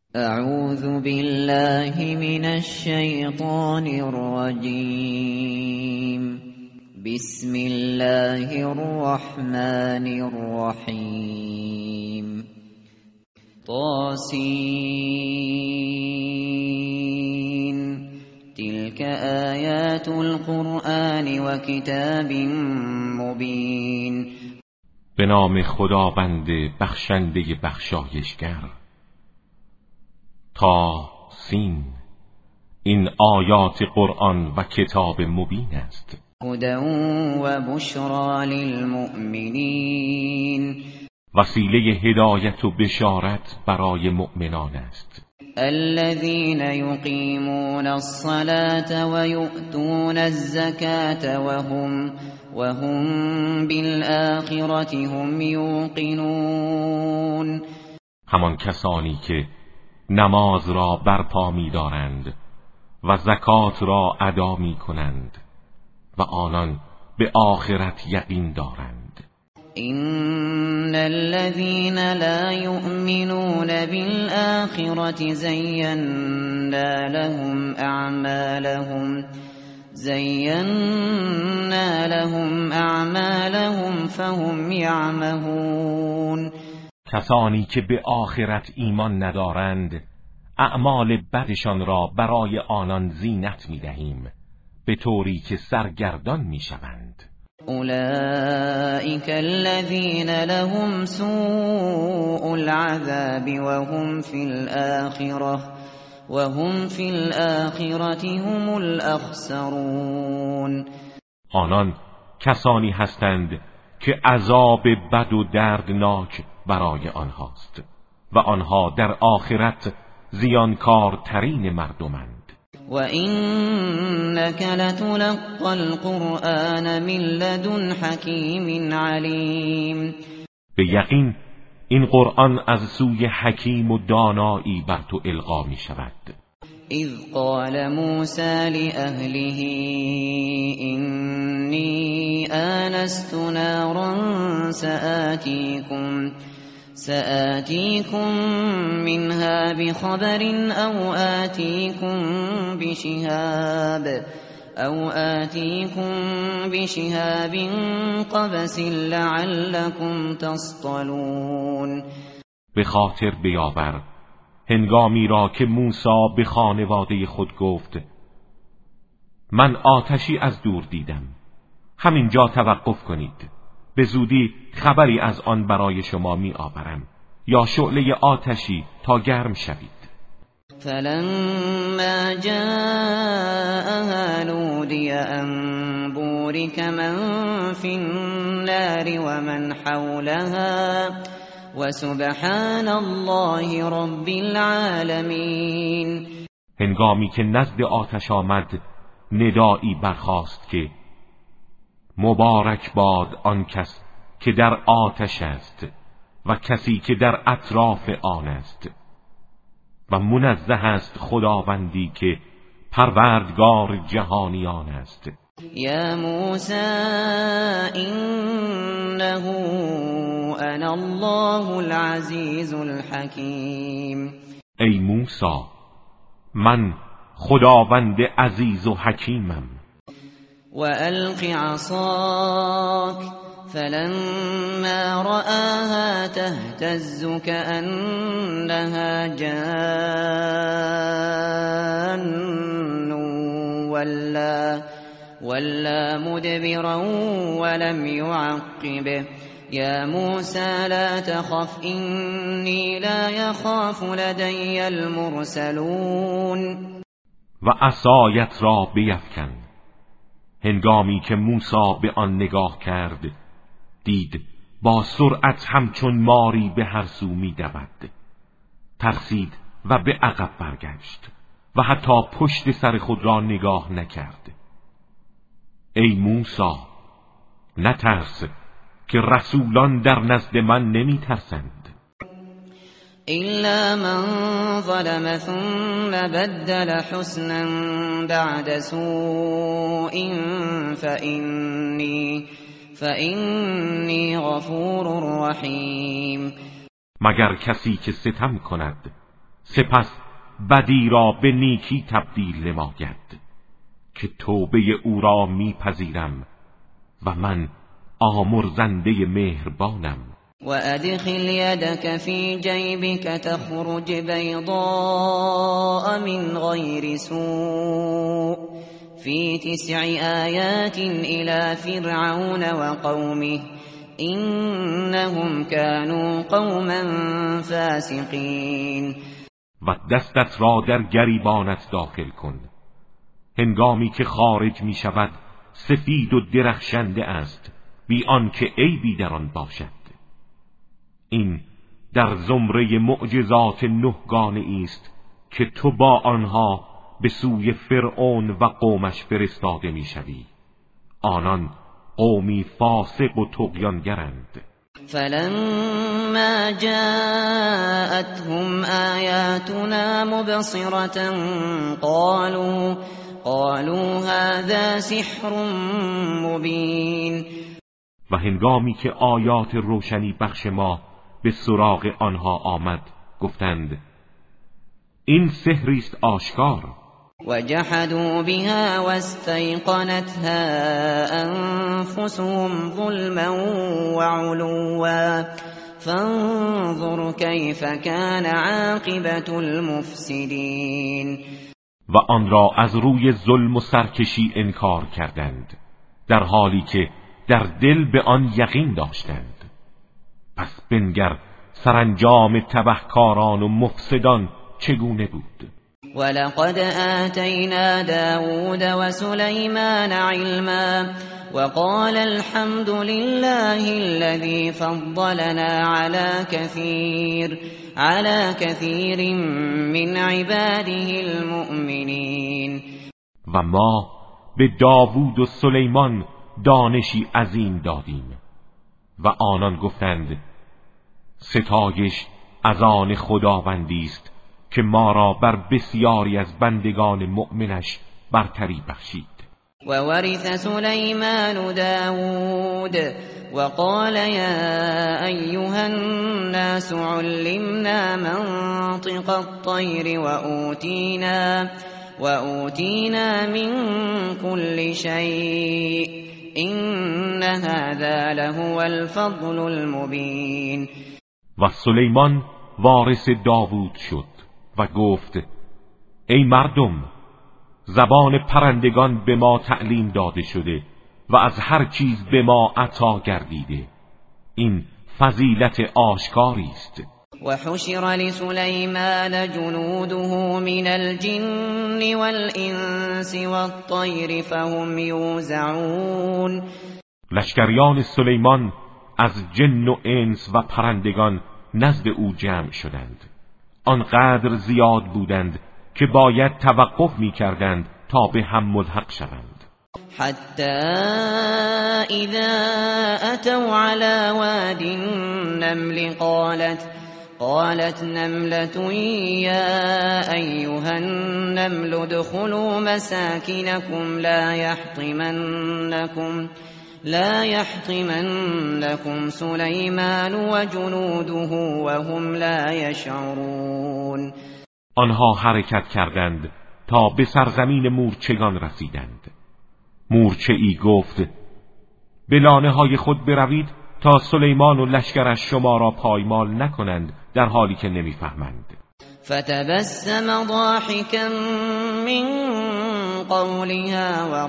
اعوذ بالله من الشیطان الرجیم. بسم الله الرحمن الرحیم. طاسین تلك آیات القرآن و کتاب مبین. به نام خداوند بخشنده بخشایشگر. طاسین، این آیات قرآن و کتاب مبین است. هدی و بشری للمؤمنین، وسیله هدایت و بشارت برای مؤمنان است. الذين يقيمون الصلاة ويؤتون الزكاة وهم بالآخرة هم يوقنون. همان کسانی که نماز را برپا می‌دارند و زکات را ادا می‌کنند و آنان به آخرت یقین دارند. إن الذين لا يؤمنون بالآخرة زينا لهم أعمالهم فهم يعمهون. کسانی که به آخرت ایمان ندارند اعمال بدشان را برای آنان زینت می‌دهیم به طوری که سرگردان می‌شوند. اولئک الذین لهم سوء العذاب وهم فی الآخرة هم الاخسرون. آنان کسانی هستند که عذاب بد و دردناک برای آنهاست و آنها در آخرت زیانکارترین مردمند. و اینک لتلقی القرآن من لدن حکیم علیم. به یقین این قرآن از سوی حکیم و دانایی بر تو القا می شود. اذ قال موسی لأهله اینی آنست نارا سآتیكم منها بخبر او آتیكم بشهاب قبس لعلكم تصطلون. به خاطر بیاور هنگامی را که موسی به خانواده خود گفت من آتشی از دور دیدم، همینجا توقف کنید، به زودی خبری از آن برای شما می آورم، یا شعله آتشی تا گرم شوید. فلما جاءها نودی ان بورک من فی النار ومن حولها وسبحان الله رب العالمین. هنگامی که نزد آتش آمد ندایی برخاست که مبارک باد آن کس که در آتش است و کسی که در اطراف آن است و منزه است خداوندی که پروردگار جهانیان است. یا موسی انه انا الله العزیز الحکیم. ای موسی من خداوند عزیز و حکیمم. و الق عصاک فلما رآها تهتز كأنها جان ولا مدبرا ولم يعقب. يا موسى لا تخف إني لا يخاف لدي المرسلون. و عصایت را بیفکن. هنگامی که موسی به آن نگاه کرد دید با سرعت همچون ماری به هر سو می دود. ترسید و به عقب برگشت و حتی پشت سر خود را نگاه نکرد. ای موسی نترس که رسولان در نزد من نمی ترسند. إلا من ظلم ثم بدل حسنا بعد سوء فإني غفور رحیم. مگر کسی که ستم کند سپس بدی را به نیکی تبدیل نماید که توبه او را میپذیرم و من آمرزنده مهربانم. وأدخل يدك في جيبك تخرج بيضاء من غير سوء في 9 آيات إلى فرعون وقومه إنهم كانوا قوما فاسقين. و دستت را در گریبانت داخل کن، هنگامی که خارج می شود سفید و درخشنده است بی آنکه عیبی در آن باشد. این در زمره معجزات 9 گانه است که تو با آنها به سوی فرعون و قومش فرستاده می شوی. آنان قومی فاسق و طغیانگرند. فلما جاءتهم آیاتنا مبصرة قالوا هذا سحر مبین. و هنگامی که آیات روشنی بخش ما به سراغ آنها آمد گفتند این سحری است آشکار. وجحدوا بها واستيقنتها أنفسهم ظلما وعلوا فانظر كيف كان عاقبة المفسدين. و آن را از روی ظلم و سرکشی انکار کردند در حالی که در دل به آن یقین داشتند. پس بنگر سرانجام تبهکاران و مفسدان چگونه بود. ولقد آتينا داود وسليمان علما وقال الحمد لله الذي فضلنا على كثير من عباده المؤمنين. و ما به داوود و سلیمان دانشی عظیم دادیم و آنان گفتند ستایش از آن خداوندی است که ما را بر بسیاری از بندگان مؤمنش برتری بخشید. و ورث سلیمان داود وقال يا أيها الناس علمنا منطق الطير وأوتينا من كل شيء إن هذا لهو الفضل المبين. و سلیمان وارث داوود شد و گفت ای مردم، زبان پرندگان به ما تعلیم داده شده و از هر چیز به ما عطا گردیده. این فضیلت آشکاری است. و حشر لسلیمان جنوده من الجن والانس والطیر فهم یوزعون. لشکریان سلیمان از جن و انس و پرندگان نزد او جمع شدند. آنقدر زیاد بودند که باید توقف می کردند تا به هم ملحق شوند. حتی اذا اتوا على واد النمل قالت نملة یا ایها النمل ادخلوا مساکنکم لا يحطمنكم سليمان وجنوده وهم لا يشعرون. آنها حرکت کردند تا به سرزمین مورچگان رسیدند. مورچه‌ای گفت به لانه های خود بروید تا سلیمان و لشکرش شما را پایمال نکنند در حالی که نمیفهمند. فتبسم ضاحكا من قولها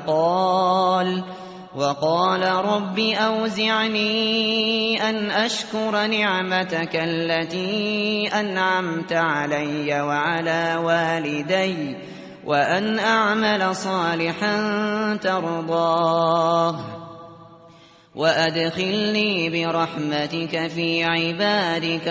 وقال رب أوزعني أن أشكر نعمتك التي أنعمت علي وعلى والدي وأن أعمل صالحا ترضاه وأدخلني برحمتك في عبادك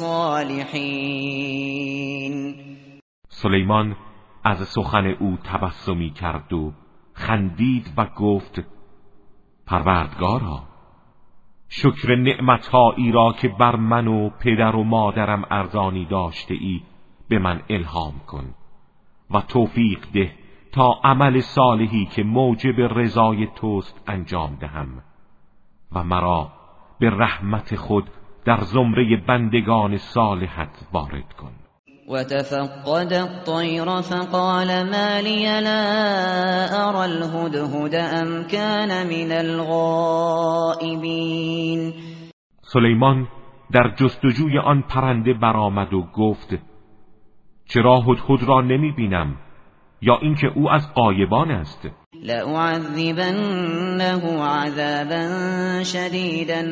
الصالحين. سلیمان از سخن او تبسمی کرد و خندید و گفت پروردگارا، شکر نعمتهایی را که بر من و پدر و مادرم ارزانی داشته ای به من الهام کن و توفیق ده تا عمل صالحی که موجب رضای توست انجام دهم و مرا به رحمت خود در زمره بندگان صالحت وارد کن. وتفقد الطير فقال ما لي لا أرى الهدهد أم كان من الغائبین. سلیمان در جستجوی آن پرنده برآمد و گفت چرا هدهد را نمی بینم یا اینکه او از غایبان است؟ لأعذبنه عذابا شديدا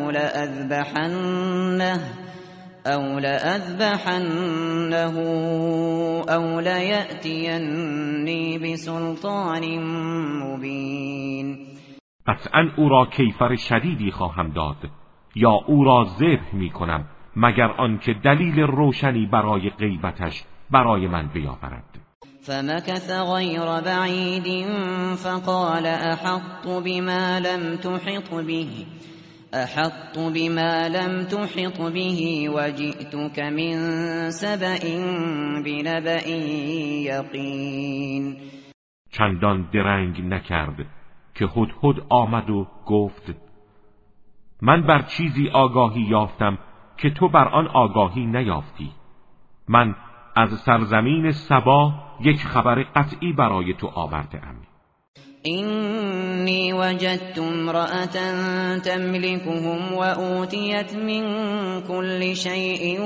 أو لأذبحنه أو ليأتيني بسلطان مبين. قطعا او را کیفر شدیدی خواهم داد یا او را ذبح می کنم مگر آنکه دلیل روشنی برای غیبتش برای من بیاورد. فمكث غير بعيد فقال أحط بما لم تحط به وجئتك من سبأ بنبأ یقین. چندان درنگ نکرد که هدهد آمد و گفت من بر چیزی آگاهی یافتم که تو بر آن آگاهی نیافتی. من از سرزمین سبا یک خبر قطعی برای تو آورده‌ام. اینی وجدت امرأة تملكهم وأوتیت من كل شيء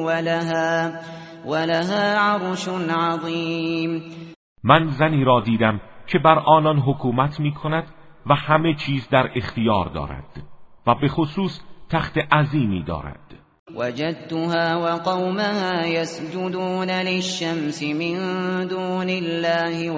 ولها عرش عظیم. من زنی را دیدم که بر آنان حکومت می کند و همه چیز در اختیار دارد و به خصوص تخت عظیمی دارد. وجدتها وقومها يسجدون للشمس من دون الله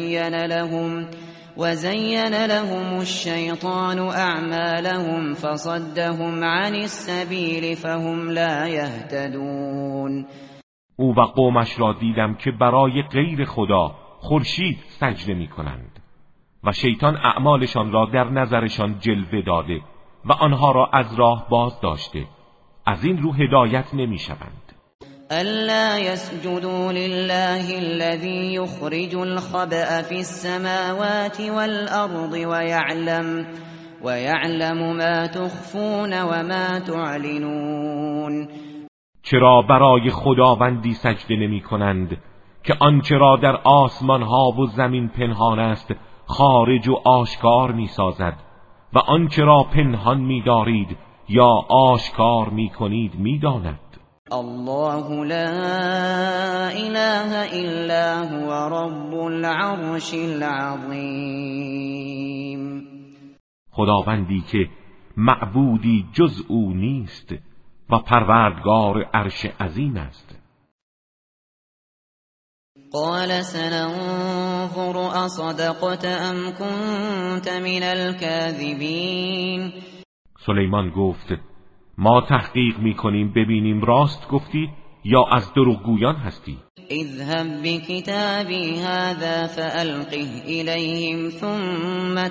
وزين لهم الشيطان أعمالهم فصدهم عن السبيل فهم لا يهتدون. او و قومش را دیدم که برای غیر خدا خورشید سجده می کنند و شیطان اعمالشان را در نظرشان جلوه داده و آنها را از راه باز داشته، از این رو هدایت نمی شوند. ألا يسجدوا لله الذي يخرج الخبأ في السماوات والأرض ويعلم ما تخفون وما تعلنون. چرا برای خداوندی سجده نمی کنند که آنچه را در آسمان ها و زمین پنهان است خارج و آشکار می سازد و آنچه را پنهان می دارید یا آشکار می کنید می داند. الله لا اله الا هو رب العرش العظیم. خداوندی که معبودی جز او نیست و پروردگار عرش عظیم است. قال سننظر اصدقت ام كنت من الكاذبین. سلیمان گفت ما تحقیق میکنیم ببینیم راست گفتی یا از دروغگویان هستی. اذهب بكتابي هذا فألقه إليهم ثم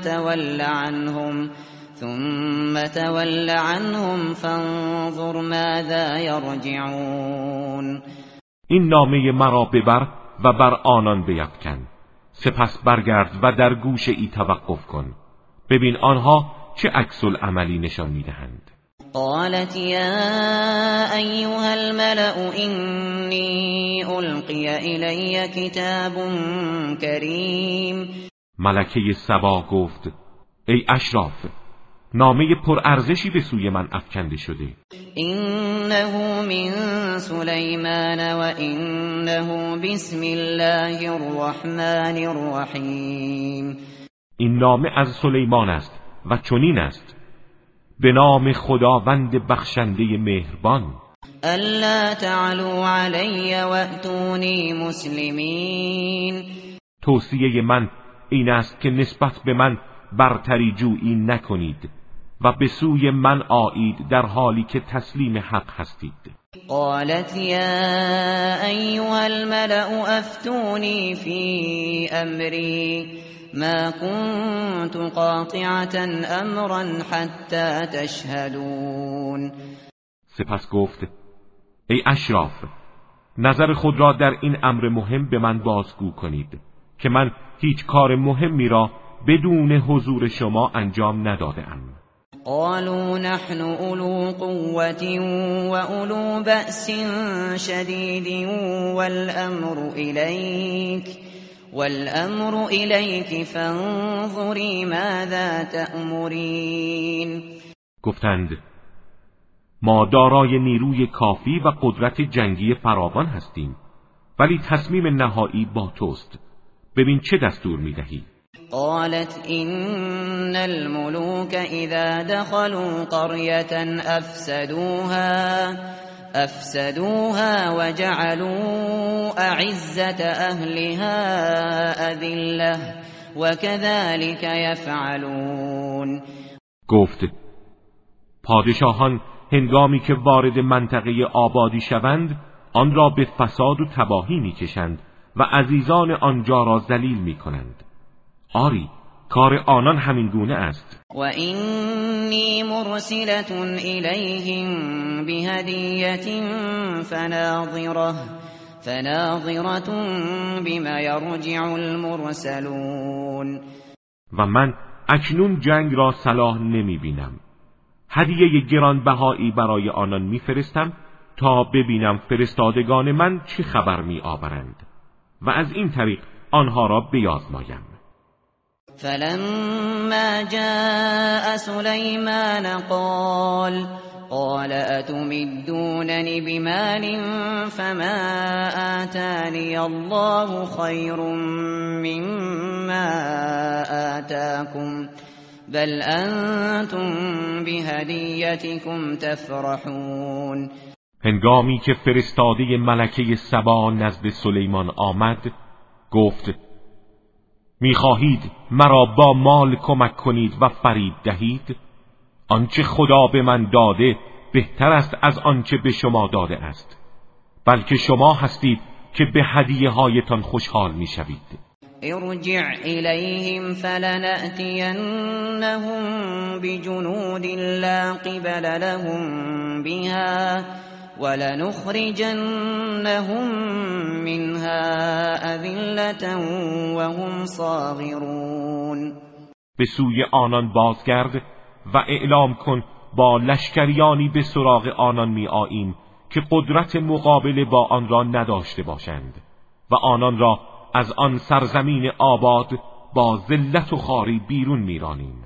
تول عنهم فانظر ماذا يرجعون. این نامه مرا ببر و بر آنان بیفکن، سپس برگرد و در گوشه ای توقف کن، ببین آنها چه عکس العملی نشان میدهند. قالت يا أيها الملأ إني ألقي إلي كتاب كريم. ملکه سبا گفت ای اشراف، نامه پرارزشی به سوی من افکنده شده. إنه من سلیمان و إنه بسم الله الرحمن الرحیم. این نامه از سلیمان است و چنین است: به نام خداوند بخشنده مهربان. الا تعلوا علی واتونی مسلمین. توصیه من این است که نسبت به من برتری جویی نکنید و به سوی من آیید در حالی که تسلیم حق هستید. قالت یا ایها الملأ افتونی فی امری ما كنت قاطعة امرا حتى تشهدون. سپس گفت ای اشراف، نظر خود را در این امر مهم به من بازگو کنید که من هیچ کار مهمی را بدون حضور شما انجام نداده‌ام. قالوا نحن اولو قوة واولو بأس شدید والامر الیک فانظری ماذا تأمرین. گفتند ما دارای نیروی کافی و قدرت جنگی فراوان هستیم، ولی تصمیم نهایی با توست. ببین چه دستور میدهی. قالت إن الملوك إذا دخلوا قرية أفسدوها وجعلوا أعزة أهلها أذلة وكذلك يفعلون. گفت پادشاهان هنگامی که وارد منطقه آبادی شوند آن را به فساد و تباهی میکشند و عزیزان آنجا را ذلیل میکنند. آری کار آنان همین گونه است. و اینی مرسلة الیهم بهدیة فناظرة بما یرجع المرسلون. و من اکنون جنگ را صلاح نمی بینم. هدیه گرانبهایی برای آنان میفرستم تا ببینم فرستادگان من چه خبر می آورند و از این طریق آنها را بیازمایم. فلما جاء سلیمان قال اتمدوننی بمال فما آتانی الله خیر مما آتاکم بل انتم بهدیتکم تفرحون. هنگامی که فرستاده ملکه سبا نزد سلیمان آمد گفت می‌خواهید مرا با مال کمک کنید و فریب دهید؟ آنچه خدا به من داده بهتر است از آنچه به شما داده است، بلکه شما هستید که به هدیه هایتان خوشحال می‌شوید. ارجع الیهم فلنأتینهم بجنود لا قبل لهم بها ولنخرجنهم منها اذلة وهم صاغرون. به سوی آنان بازگرد و اعلام کن با لشکریانی به سراغ آنان می آییم که قدرت مقابله با آن را نداشته باشند و آنان را از آن سرزمین آباد با ذلت و خواری بیرون میرانیم.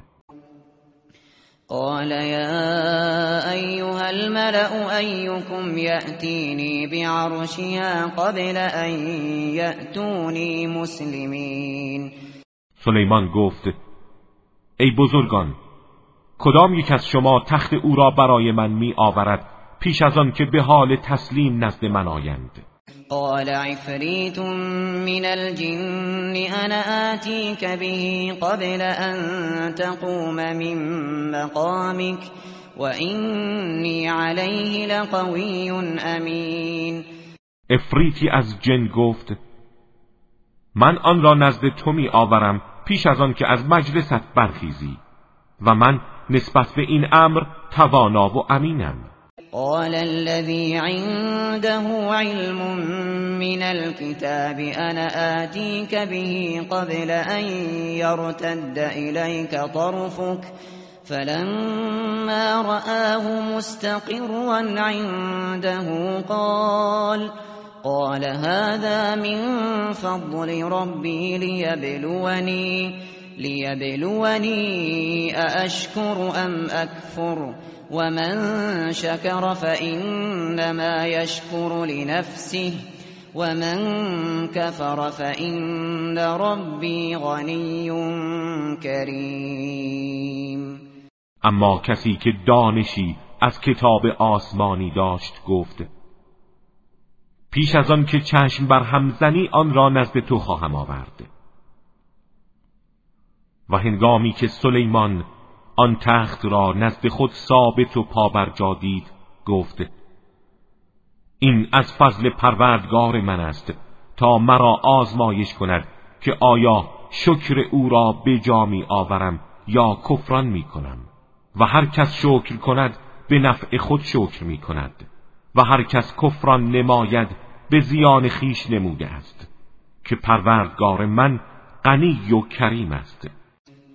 قال یا ایها الملأ ایکم یأتینی بعرشها قبل ان یأتونی مسلمین. سلیمان گفت ای بزرگان، کدام یک از شما تخت او را برای من می آورد پیش از آن که به حال تسلیم نزد من آیند؟ قال عفریت من الجن انا آتیک به قبل ان تقوم من مقامک و اینی علیه لقوی امین. عفریتی از جن گفت من آن را نزد تو می آورم پیش از آن که از مجلست برخیزی و من نسبت به این امر توانا و امینم. قال الذي عنده علم من الكتاب انا آتيك به قبل ان يرتد اليك طرفك فلما رآه مستقرا عنده قال هذا من فضل ربي ليبلوني أأشكر أم أكفر ومن شكر فإنما يشكر لنفسه ومن كفر فإن ربي غني كريم. اما کسی که دانشی از کتاب آسمانی داشت گفت پیش از آن که چشم بر هم زنی آن را نزد تو خواهم آورد. و هنگامی که سلیمان آن تخت را نزد خود ثابت و پابرجا دید گفت این از فضل پروردگار من است تا مرا آزمایش کند که آیا شکر او را به جا می آورم یا کفران می کنم و هر کس شکر کند به نفع خود شکر می کند و هر کس کفران نماید به زیان خیش نموده است که پروردگار من غنی و کریم است.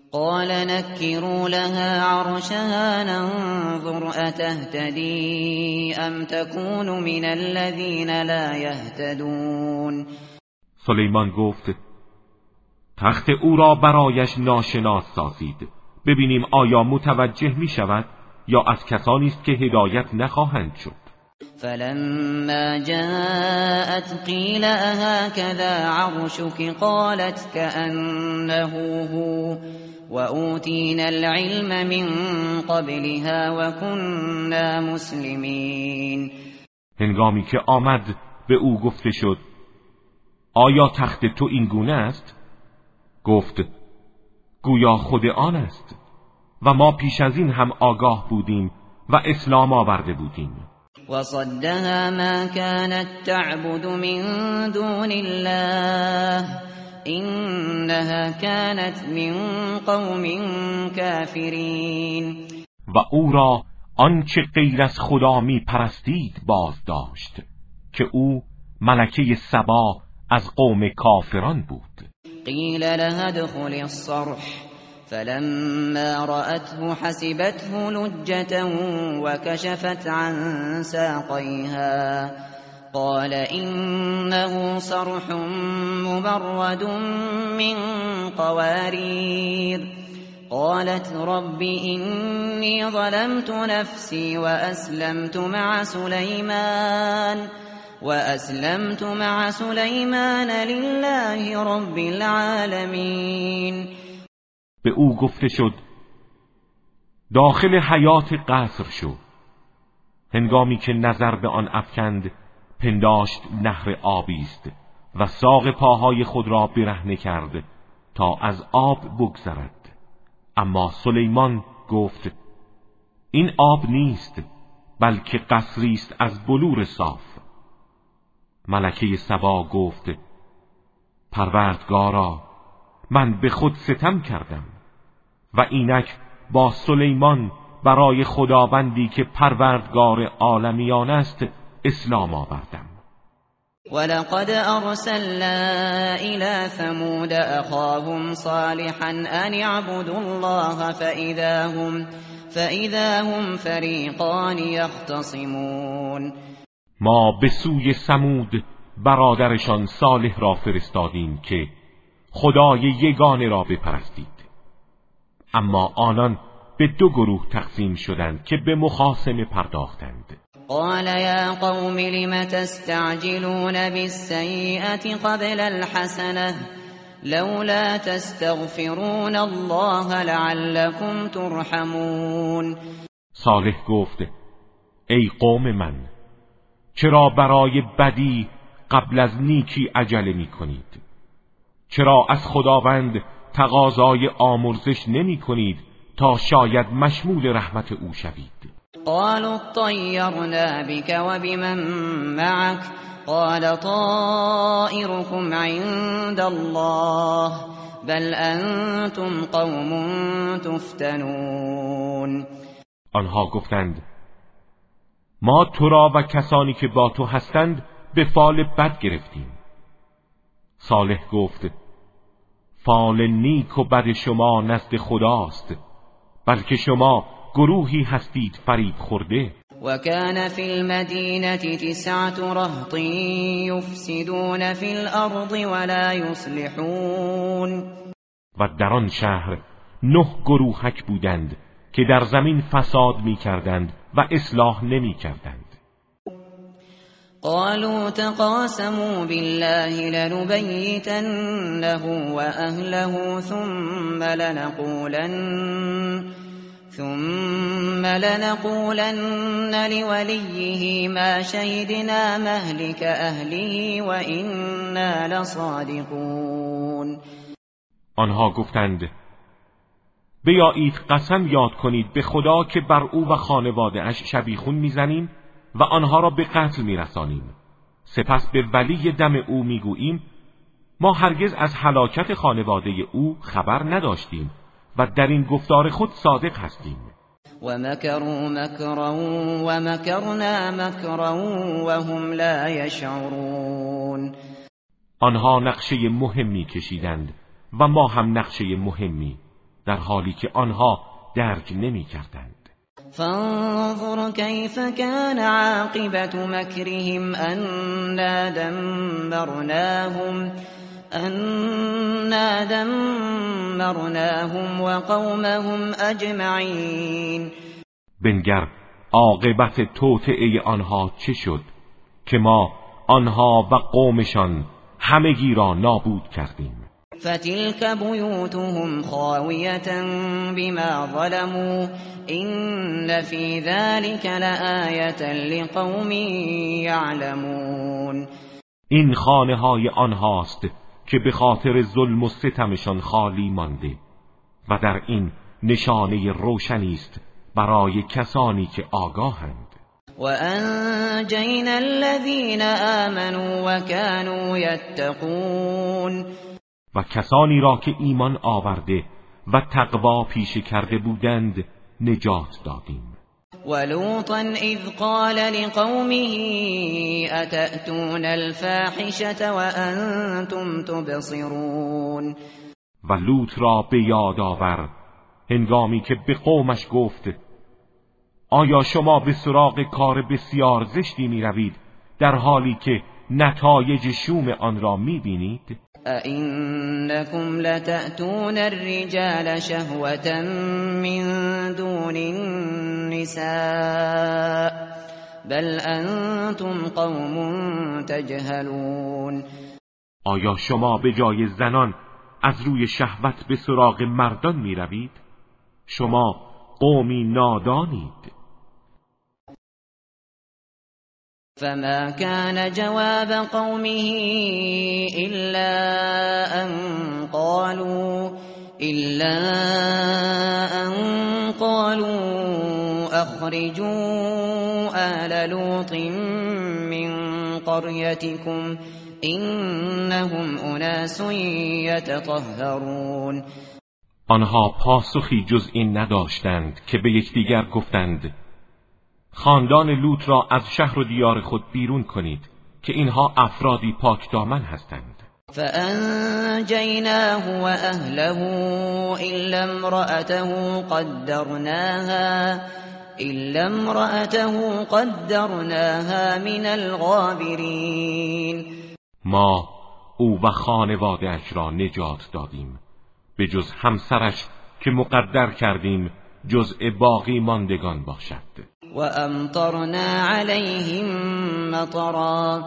قال نكروا لها عرشها ننظر أتهتدي ام تكون من الذين لا يهتدون. سلیمان گفت تخت او را برایش ناشناس سازید ببینیم آیا متوجه می شود یا از کسانی است که هدایت نخواهند شد. فلما جاءت قيل أهكذا عرشك قالت كأنه هو وأوتينا العلم من قبلها وكنا مسلمين. هنگامی که آمد به او گفته شد آیا تخت تو این گونه است؟ گفت گویا خود آن است و ما پیش از این هم آگاه بودیم و اسلام آورده بودیم. وصدها ما كانت تعبد من دون الله إنها كانت من قوم كافرین. و او را آنچه غیر از خدا می پرستید باز داشت که او ملکه سبا از قوم کافران بود. قیل لها ادخل الصرح فلما رأته حسبته لجة وكشفت عن ساقيها قال إنه صرح مبرد من قوارير قالت رب إني ظلمت نفسي وأسلمت مع سليمان لله رب العالمين. به او گفته شد داخل حیات قصر شو. هنگامی که نظر به آن افکند پنداشت نهر آبی است و ساق پاهای خود را برهنه کرد تا از آب بگذرد. اما سلیمان گفت این آب نیست بلکه قصری است از بلور صاف. ملکه سبا گفت پروردگارا من به خود ستم کردم و اینک با سلیمان برای خداوندی که پروردگار عالمیان است اسلام آوردم. ولقد ارسلنا الى ثمود اخاهم صالحا ان اعبدوا الله فاذا هم فریقان یختصمون. ما به سوی ثمود برادرشان صالح را فرستادیم که خدای یگانه را بپرستید، اما آنان به دو گروه تقسیم شدند که به مخاصمه پرداختند. قال یا قوم لم تستعجلون بالسیئة قبل الحسنة لولا تستغفرون الله لعلكم ترحمون. صالح گفت ای قوم من، چرا برای بدی قبل از نیکی عجله می کنید؟ چرا از خداوند تقاضای آمرزش نمی کنید تا شاید مشمول رحمت او شوید؟ قالوا طيرنا بك وبمن معك قال طائركم عند الله بل انتم قوم تفتنون. آنها گفتند ما تو را و کسانی که با تو هستند به فال بد گرفتیم. صالح گفت فال نیک و بد شما نزد خداست، بلکه شما گروهی هستید فریب خورده. و کان فی المدینة 9 رهط یفسدون فی الارض ولا یصلحون. و در آن شهر 9 گروهک بودند که در زمین فساد می کردند و اصلاح نمی کردند. قالوا تقاسموا بالله لنبيتنه وأهله ثم لنقولن لوليه ما شهدنا مهلك أهله وإنا لصادقون. آنها گفتند بیایید قسم یاد کنید به خدا که بر او و خانواده اش شبیخون میزنیم و آنها را به قتل میرسانیم. سپس به ولی دم او میگوییم ما هرگز از هلاکت خانواده او خبر نداشتیم و در این گفتار خود صادق هستیم. و مکروا مکرا و مکرنا مکرا و هم لا یشعرون. آنها نقشه مهمی کشیدند و ما هم نقشه مهمی، در حالی که آنها درک نمی‌کردند. فانظر كيف كان عاقبة مكرهم أنا دمرناهم وقومهم أجمعين. بنگر عاقبت توطئه آنها چه شد که ما آنها و قومشان همگی را نابود کردیم. فتلك بيوتهم خاوية بما ظلموا إن في ذلك لآية لقوم يعلمون. این خانه‌های آنهاست که به خاطر ظلم و ستمشان خالی مانده و در این نشانه روشنی است برای کسانی که آگاهند. وأنجينا الذين آمنوا وكانوا يتقون. و کسانی را که ایمان آورده و تقوا پیشه کرده بودند نجات دادیم. ولوطا اذ قال لقومه اتأتون الفاحشة وانتم تبصرون. و لوط را به یاد آور هنگامی که به قومش گفت آیا شما به سراغ کار بسیار زشتی می روید در حالی که نتایج شوم آن را می بینید؟ أئنكم لتأتون الرجال شهوة من دون النساء بل أنتم قوم تجهلون. آیا شما به جای زنان از روی شهوت به سراغ مردان می روید؟ شما قومی نادانید. فما كان جواب قومه إلا أن قالوا أخرجوا آل لوط من قريتكم إنهم أناس يتطهرون. آنها پاسخی جز این نداشتند که به یکدیگر گفتند خاندان لوط را از شهر و دیار خود بیرون کنید که اینها افرادی پاک دامن هستند. فأنجيناه وأهله إلا امرأته قدرناها من الغابرین. ما او و خانواده‌اش را نجات دادیم به جز همسرش که مقدر کردیم جزء باقی ماندگان باشد. و امطرنا علیهم مطرا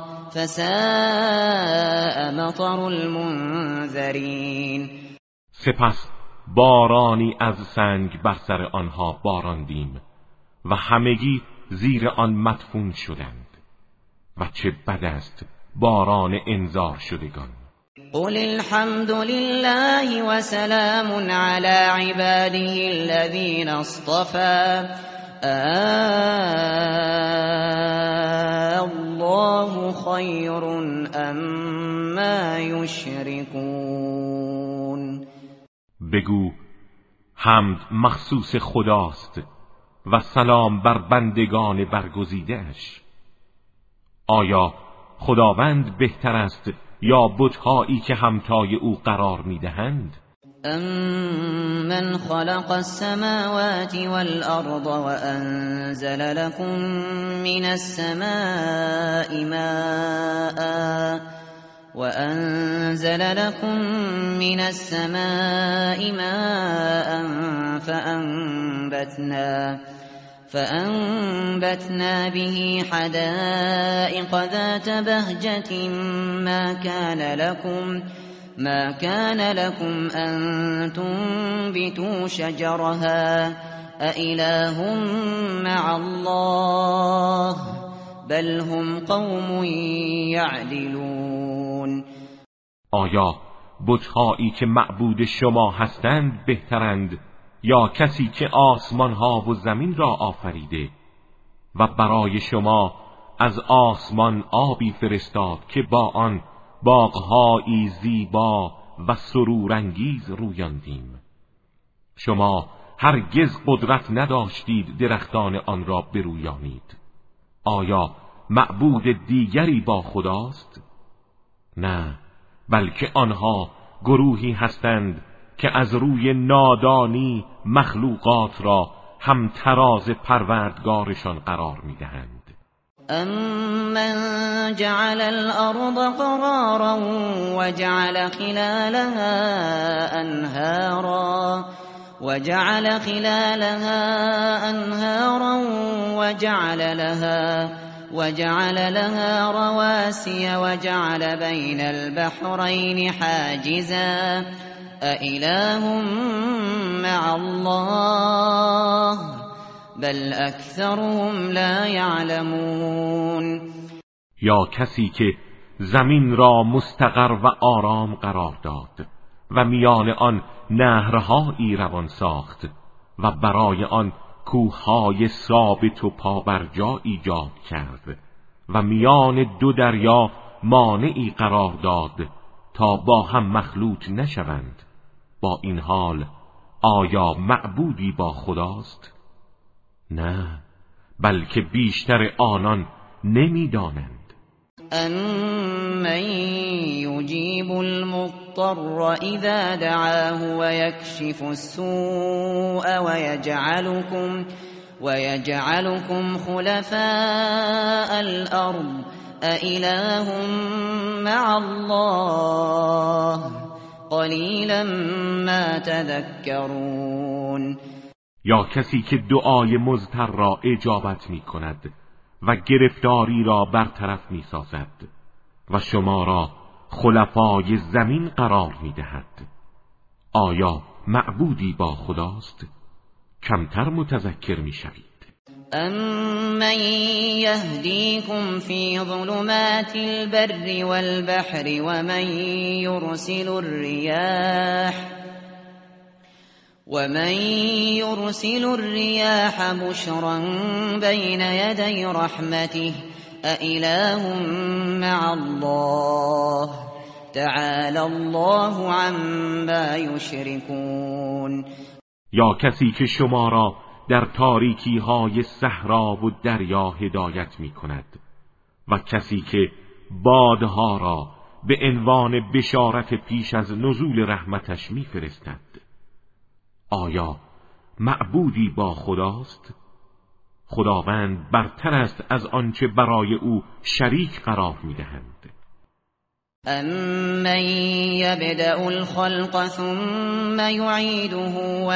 فساء مطر المنذرین. سپس بارانی از سنگ بر سر آنها باراندیم و همگی زیر آن مدفون شدند و چه بد است باران انذار شدگان. قل الحمد لله وسلام على عباده الذين اصطفى الله خير أما يشركون. بگو حمد مخصوص خداست و سلام بر بندگان برگزیده‌اش. آیا خداوند بهتر است یا بت‌هایی که همتای او قرار می‌دهند؟ أَمَّنْ خَلَقَ السَّمَاوَاتِ وَالْأَرْضَ وَأَنزَلَ لَكُم مِّنَ السَّمَاءِ مَاءً فأنبتنا به حدائق ذات بهجة ما كان لكم أن تنبتوا شجرها أإله مع الله بل هم قوم يعدلون. آیا بت‌هایی که معبود شما هستند بهترند یا کسی که آسمان ها و زمین را آفریده و برای شما از آسمان آبی فرستاد که با آن باغ‌هایی زیبا و سرورانگیز رویاندیم؟ شما هرگز قدرت نداشتید درختان آن را برویانید. آیا معبود دیگری با خداست؟ نه، بلکه آنها گروهی هستند که از روی نادانی مخلوقات را هم تراز پروردگارشان قرار میدهند. أَمَّنْ جَعَلَ الْأَرْضَ قَرَارًا وَجَعَلَ خِلَالَهَا أَنْهَارًا وَجَعَلَ لَهَا رَوَاسِيَ وَجَعَلَ بَيْنَ الْبَحْرَيْنِ حَاجِزًا أَإِلَٰهٌ مَّعَ اللَّهِ بل اکثرهم لا یعلمون. یا کسی که زمین را مستقر و آرام قرار داد و میان آن نهرهایی روان ساخت و برای آن کوههای ثابت و پابرجا ایجاد کرد و میان دو دریا مانعی قرار داد تا با هم مخلوط نشوند، با این حال آیا معبودی با خداست؟ نه، بلکه بیشتر آنان نمیدانند. أَمَّن يُجِيبُ الْمُضْطَرَّ إِذَا دَعَاهُ وَيَكْشِفُ السُّوءَ وَيَجْعَلُكُمْ خُلَفَاءَ الْأَرْضِ أَإِلَٰهٌ مَّعَ اللَّهِ قَلِيلًا مَّا تَذَكَّرُونَ. یا کسی که دعای مضطر را اجابت می کند و گرفتاری را برطرف می سازد و شما را خلفای زمین قرار می دهد. آیا معبودی با خداست؟ کمتر متذکر می شوید. أَمَّن يَهْدِيكُمْ فِي ظُلُمَاتِ الْبَرِّ وَالْبَحْرِ ومن يرسل الرياح بشرا بين يدي رحمته أإله مع الله تعالى الله عما يشركون. یا کسی که شما را در تاریکی های صحرا و دریا هدایت می کند و کسی که بادها را به عنوان بشارت پیش از نزول رحمتش می فرستد. آیا معبودی با خداست؟ خداوند برتر است از آنچه برای او شریک قرار می‌دهند. أَمَّن يَبْدَأُ الْخَلْقَ ثُمَّ يُعِيدُهُ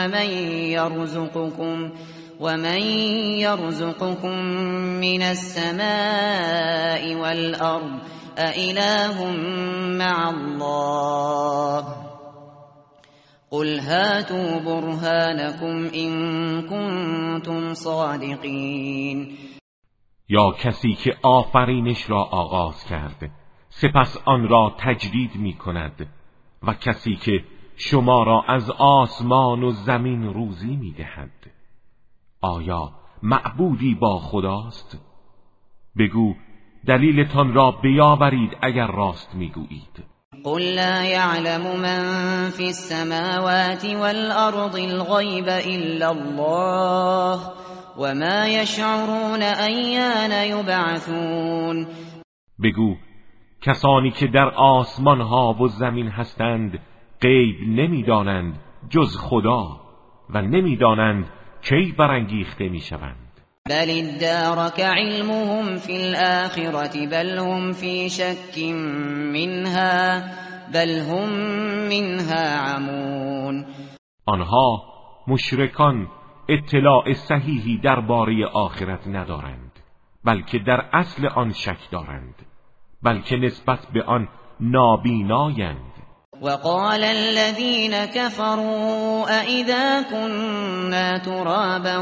وَمَن يَرْزُقُكُم مِّنَ السَّمَاءِ وَالْأَرْضِ أَإِلَٰهٌ مَّعَ اللَّهِ قل هاتوا برهانكم إن كنتم صادقین. یا کسی که آفرینش را آغاز کرد سپس آن را تجدید می کند و کسی که شما را از آسمان و زمین روزی می دهد. آیا معبودی با خداست؟ بگو دلیلتان را بیاورید اگر راست می گویید. قل لا يعلم من في السماوات والأرض الغيب إلا الله وما يشعرون أيان يبعثون. بگو کسانی که در آسمان ها و زمین هستند غیب نمیدانند جز خدا و نمیدانند کی برانگیخته میشوند. بل ادارك علمهم في الآخرة بل هم في شك منها بل هم منها عمون. آنها مشرکان اطلاع صحیحی درباره آخرت ندارند، بلکه در اصل آن شک دارند، بلکه نسبت به آن نابینایند. وقال الذين كفروا أئذا كنا ترابا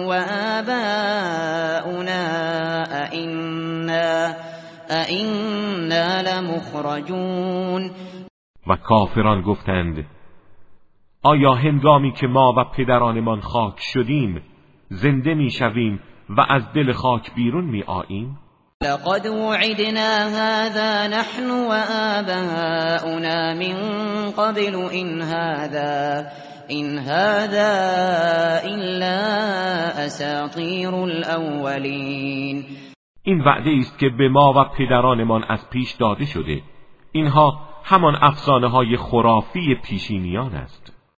وآباؤنا أئنا لمخرجون. و کافران گفتند آیا هنگامی که ما و پدرانمان خاک شدیم زنده می شویم و از دل خاک بیرون می آییم؟ لقد وعدنا هذا نحن وآباؤنا من قبل إن هذا إلا أساطير الأولين. این وعده است که به ما و پدرانمان از پیش داده شده. اینها همان افسانه های خرافی پیشینیان است.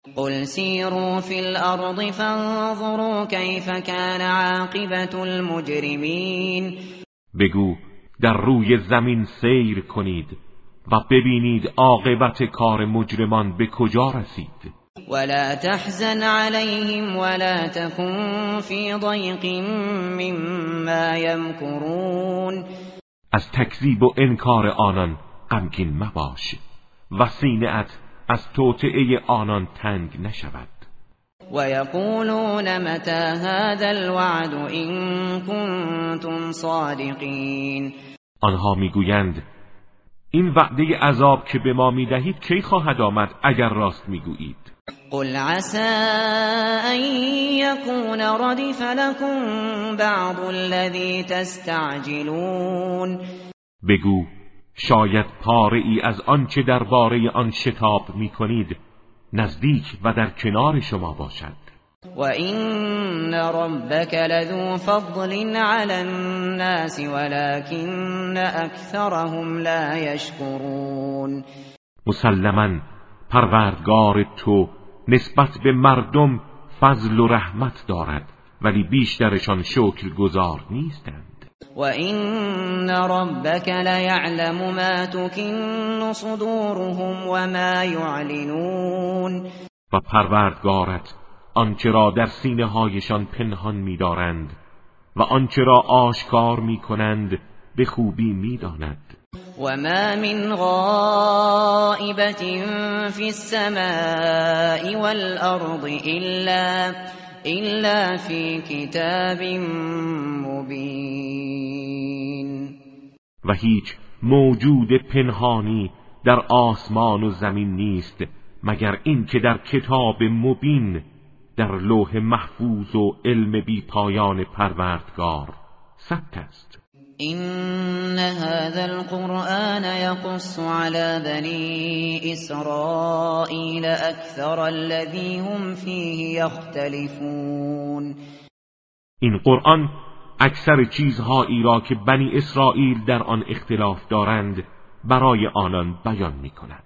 قل سیروا فی الارض فانظروا کیف کان عاقبة المجرمین. بگو در روی زمین سیر کنید و ببینید عاقبت کار مجرمان به کجا رسید. ولا تحزن عليهم ولا تكن في ضيق مما يمكرون. از تکذیب و انکار آنان غمگین مباش و سینه‌ات از توطئه آنان تنگ نشود. ويقولون متى هذا الوعد إن كنتم صادقين. آنها میگویند این وعده عذاب که به ما میدهید کی خواهد آمد اگر راست میگویید؟ قل عسى أن يكون ردف لكم بعض الذي تستعجلون. بگو شاید پاره ای از آنچه درباره آن شتاب میکنید نزدیک و در کنار شما باشد. وَإِنَّ رَبَّكَ لَذُو فَضْلٍ عَلَى النَّاسِ وَلَكِنَّ أَكْثَرَهُمْ لَا يَشْكُرُونَ. مسلماً پروردگار تو نسبت به مردم فضل و رحمت دارد ولی بیشترشان شکرگزار نیستند. وَإِنَّ رَبَّكَ لَيَعْلَمُ مَا تُكِنُّ صُدُورُهُمْ وَمَا يُعْلِنُونَ. و پروردگارت آنچه را در سینه هایشان پنهان می‌دارند و آنچه را آشکار می‌کنند به خوبی می‌داند. وَمَا مِنْ غَائِبَةٍ فِي السَّمَاءِ وَالْأَرْضِ إِلَّا فِي كِتَابٍ مُبِينٍ. و هیچ موجود پنهانی در آسمان و زمین نیست مگر این که در کتاب مبین در لوح محفوظ و علم بی پایان پروردگار ثبت است. إن هذا القرآن يقص على بني إسرائيل أكثر الذي هم فيه يختلفون. این قرآن اکثر چیزهایی را که بنی اسرائیل در آن اختلاف دارند برای آنان بیان می کند.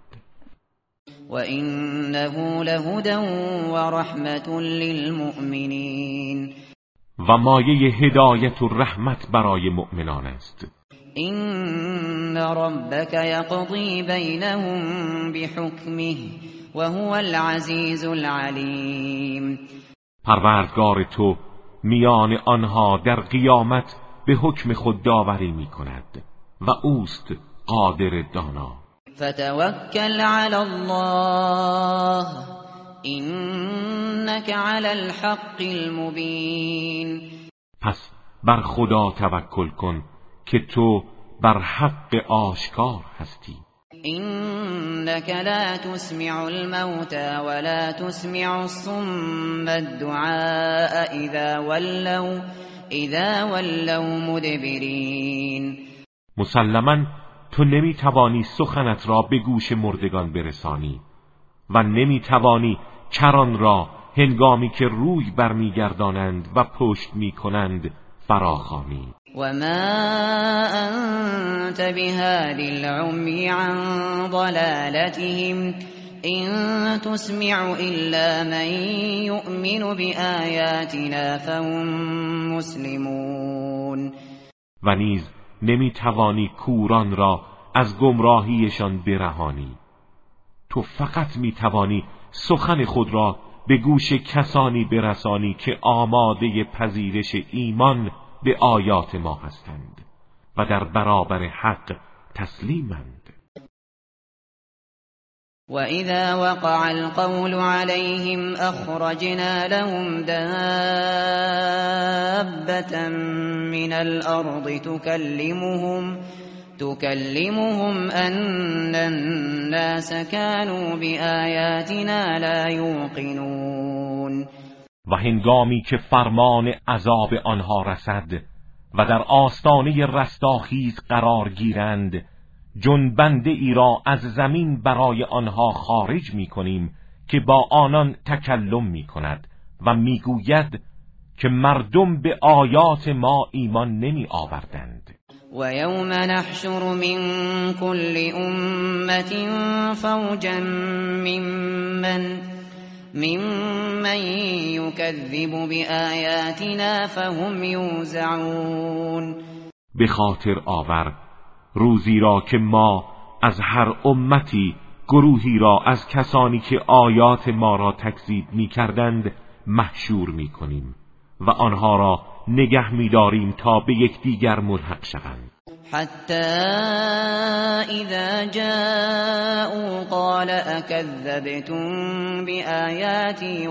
وَإِنَّهُ لَهُدًى وَرَحْمَةٌ لِلْمُؤْمِنِينَ. و مایه هدایت و رحمت برای مؤمنان است. إِنَّ رَبَّكَ يَقْضِي بَيْنَهُم بِحُكْمِهِ وَهُوَ الْعَزِيزُ الْعَلِيمُ. پروردگار تو میان آنها در قیامت به حکم خود داوری می کند و اوست قادر دانا. فتوکل علی الله إنك على الحق المبین. پس بر خدا توکل کن که تو بر حق آشکار هستی. إنك لا تسمع الموتى ولا تسمع الصم الدعاء إذا ولوا مدبرین. مسلماً تو نمیتوانی سخنت را به گوش مردگان برسانی و نمیتوانی کران را هنگامی که روی برمیگردانند و پشت میکنند فراخوانی. وما أنت بهاد العمي عن ضلالتهم إن تسمع إلا من يؤمن بآياتنا فهم مسلمون. و نیز نمیتوانی کوران را از گمراهیشان برهانی. تو فقط میتوانی سخن خود را به گوش کسانی برسانی که آماده پذیرش ایمان به آیات ما هستند و در برابر حق تسلیمند. وَإِذَا وَقَعَ الْقَوْلُ عَلَيْهِمْ أَخْرَجْنَا لَهُمْ دَابَّةً مِنَ الْأَرْضِ تُكَلِّمُهُمْ أَنَّ النَّاسَ كَانُوا بِآيَاتِنَا لَا يُوقِنُونَ. و هنگامی که فرمان عذاب آنها رسد و در آستانه رستاخیز قرار گیرند جنبنده ای را از زمین برای آنها خارج می کنیم که با آنان تکلم می کند و می گوید که مردم به آیات ما ایمان نمی آوردند. و یوم نحشر من کل امت فوجا ممن یکذب بآیاتنا فهم یوزعون. به خاطر آور روزی را که ما از هر امتی گروهی را از کسانی که آیات ما را تکذیب می کردند محشور می کنیم و آنها را نگه می داریم تا به یکدیگر ملحق شوند. حتی اذا جاءوا قال اکذبتم بآیاتی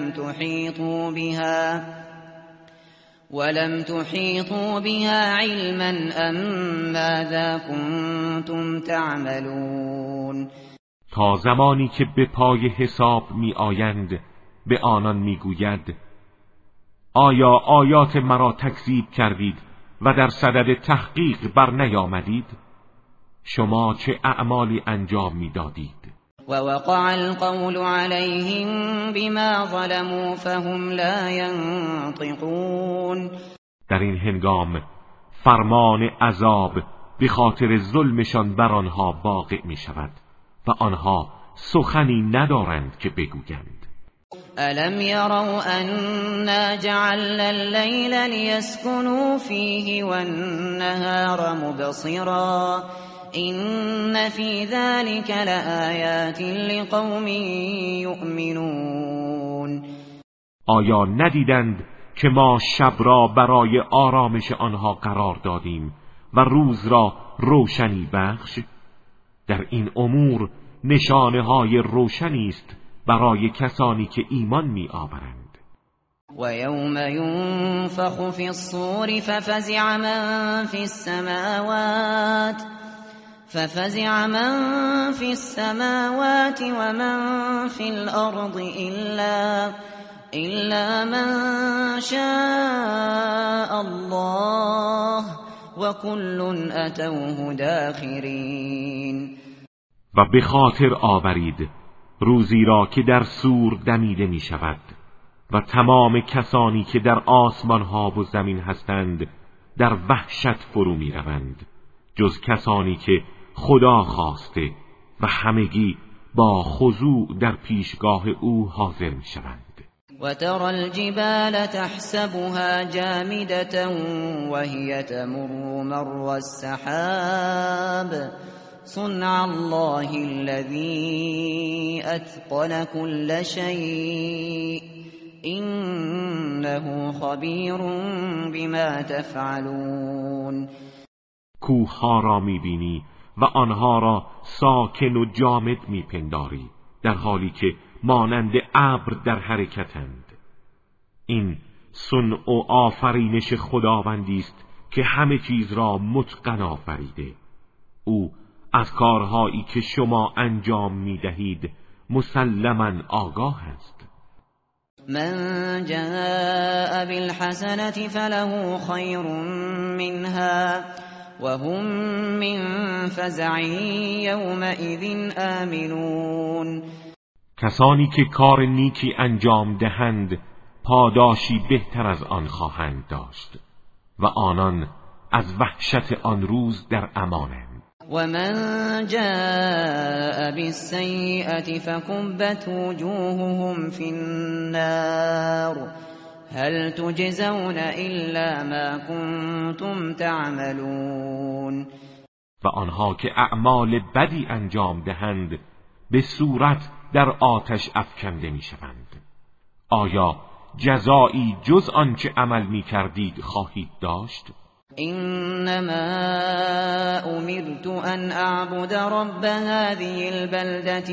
ولم تحیطوا بها علما ام ماذا کنتم تعملون. تا زمانی که به پای حساب می آیند به آنان می گوید آیا آیات مرا تکذیب کردید و در صدد تحقیق بر نیامدید؟ شما چه اعمالی انجام می دادید؟ و وقع القول علیهم بما ظلموا فهم لا ینطقون. در این هنگام فرمان عذاب به خاطر ظلمشان بر آنها واقع می شود و آنها سخنی ندارند که بگویند. الم يروا أنا جعلنا الليل ليسكنوا فيه والنهار مبصرا إن في ذلك لآيات لقوم يؤمنون. آیا ندیدند که ما شب را برای آرامش آنها قرار دادیم و روز را روشنی بخش؟ در این امور نشانه های روشنی است برای کسانی که ایمان می آورند. و یوم ینفخ فی الصور ففزع من فی السماوات و من فی الارض الا من شاء الله و كل اتوه داخرین. و به خاطر آورید روزی را که در صور دمیده می شود و تمام کسانی که در آسمان ها و زمین هستند در وحشت فرو می روند جز کسانی که خدا خواسته و همگی با خضوع در پیشگاه او حاضر می شوند. و ترى الجبال تحسبها جامدة وهي تمر مر السحاب صنع الله الذي اتقن كل شيء انه خبیر بما تفعلون. کوه‌ها را می‌بینی و آنها را ساکن و جامد می‌پنداری در حالی که مانند ابر در حرکتند. این صنع و آفرینش خداوندی است که همه چیز را متقن آفریده. او از کارهایی که شما انجام می‌دهید مسلماً آگاه است. من جاء بالحسنة فله خير منها وهم من فزع يومئذ آمنون. کسانی که کار نیکی انجام دهند پاداشی بهتر از آن خواهند داشت و آنان از وحشت آن روز در امانند. و من جاء بالسیئة فکبت وجوههم فی النار هل تجزون الا ما کنتم تعملون. و آنها که اعمال بدی انجام دهند به صورت در آتش افکنده می شوند. آیا جزایی جز آنچه عمل می کردید خواهید داشت؟ انما امرت ان اعبد رب هذه البلدة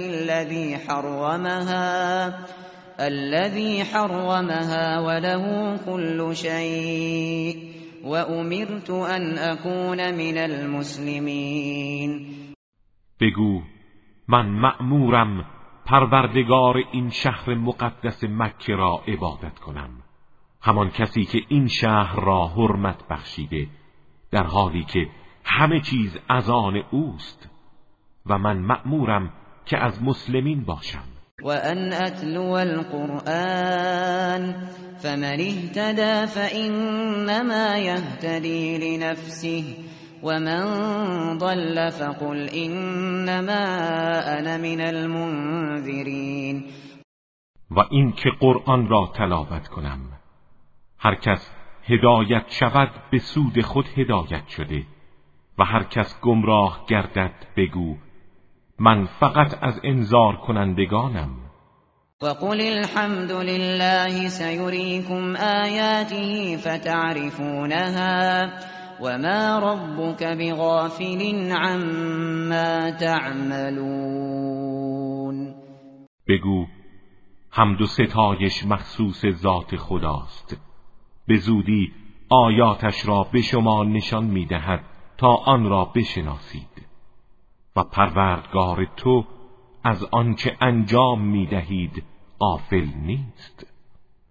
الذي حرمها وله كل شيء وامرت ان اكون من المسلمين. بگو من مأمورم پروردگار این شهر مقدس مکه را عبادت کنم، همان کسی که این شهر را حرمت بخشیده در حالی که همه چیز از آن اوست و من مأمورم که از مسلمین باشم. و ان اتلو القرآن فمن اهتدى فانما يهتدي لنفسه ومن ضل فقل انما انا من المنذرین. و این که قرآن را تلاوت کنم. هر کس هدایت شود به سود خود هدایت شده و هر کس گمراه گردد بگو من فقط از انذار کنندگانم. وقل الحمد لله سيريكم آياته فتعرفونها وما ربك بغافل عما تعملون. بگو حمد و ستایش مخصوص ذات خداست، به زودی آیاتش را به شما نشان می‌دهد تا آن را بشناسید و پروردگار تو از آنچه انجام می‌دهید غافل نیست.